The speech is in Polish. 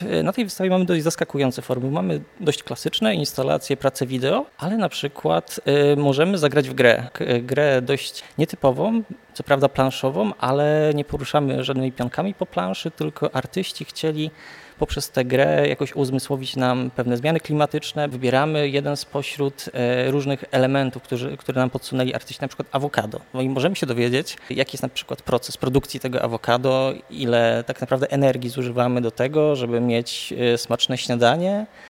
Na tej wystawie mamy dość zaskakujące formy. Mamy dość klasyczne instalacje, prace wideo, ale na przykład możemy zagrać w grę. Grę dość nietypową, co prawda planszową, ale nie poruszamy żadnymi pionkami po planszy, tylko artyści chcieli poprzez tę grę jakoś uzmysłowić nam pewne zmiany klimatyczne. Wybieramy jeden spośród różnych elementów, które nam podsunęli artyści, na przykład awokado. No i możemy się dowiedzieć, jaki jest na przykład proces produkcji tego awokado, ile tak naprawdę energii zużywamy do tego, żeby mieć smaczne śniadanie,